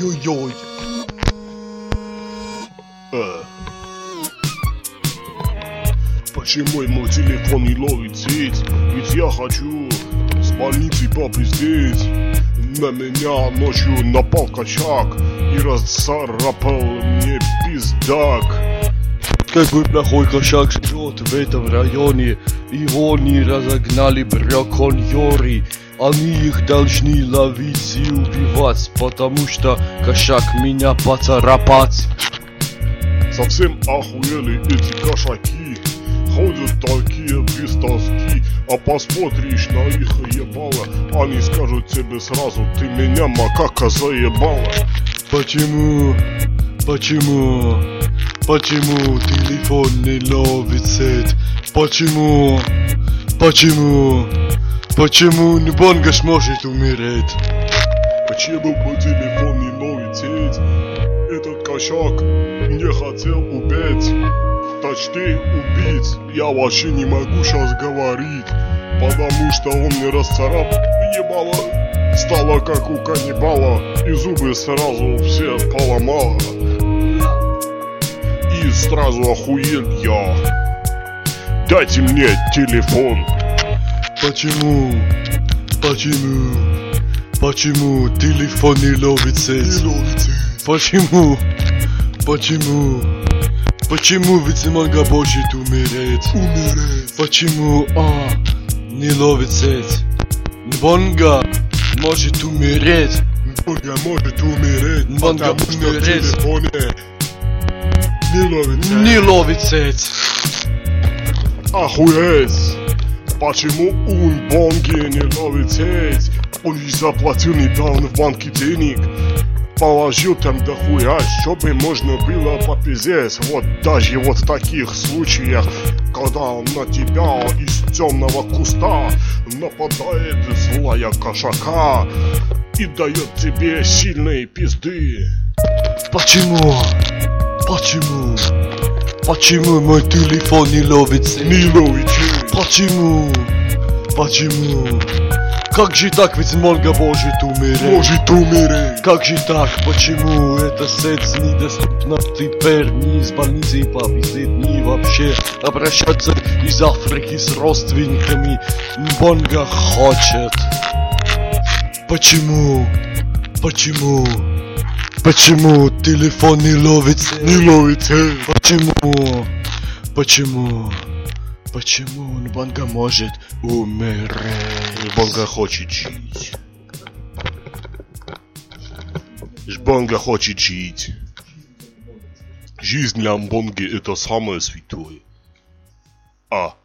Ой-ой-ой. Почему мой телефон не ловит сеть? Ведь я хочу с больницы попиздеть. На меня ночью напал качак и расцарапал мне пиздак. Какой плохой кошак живет в этом районе. Его не разогнали браконьеры. Они их должны ловить и убивать, потому что кошак меня поцарапать. Совсем охуели эти кошаки. Ходят такие без тоски. А посмотришь на их ебало, они скажут тебе сразу: ты меня, макака, заебала. Почему телефон не ловит сеть? Почему Нбонгаш может умереть? Почему мой телефон не ловит сеть? Этот кошак не хотел убить, точнее убить. Я вообще не могу сейчас говорить, потому что он мне расцарапал ебало. Стало как у каннибала, и зубы сразу все поломало. И сразу охуел я. Дайте мне телефон. Почему телефон не ловит сеть? Почему ведь Манга может умереть? Почему не ловит сеть? Нбонга может умереть. Нбонга может умереть. Нбонга может умереть. В телефоне не ловит сеть. Охуеть. Почему у Нбонги не ловит сеть? Он же заплатил недавно в банке денег. Положил там дохуя, чтобы можно было попиздеть. Вот даже вот в таких случаях, когда на тебя из темного куста нападает злая кошака и дает тебе сильные пизды. Почему мой телефон не ловит сеть? Не ловит сеть. Почему? Как же так, ведь Манга может умереть? Как же так? Почему эта сеть недоступна теперь ни из больницы попиздеть, ни вообще обращаться из Африки с родственниками? Манга хочет. Почему телефон не ловит сеть? Почему Нбонга может умереть? Нбонга хочет жить. Нбонга хочет жить. Жизнь для Нбонги — это самое святое.